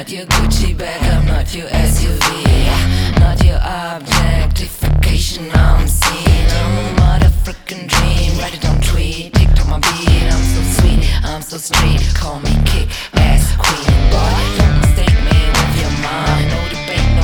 not your Gucci bag, I'm not your SUV, not your objectification. I'm seen, I'm a motherfucking dream. Write it on tweet, TikTok my beat. I'm so sweet, I'm so street. Call me kick ass queen, boy. Don't mistake me with your mind. No debate.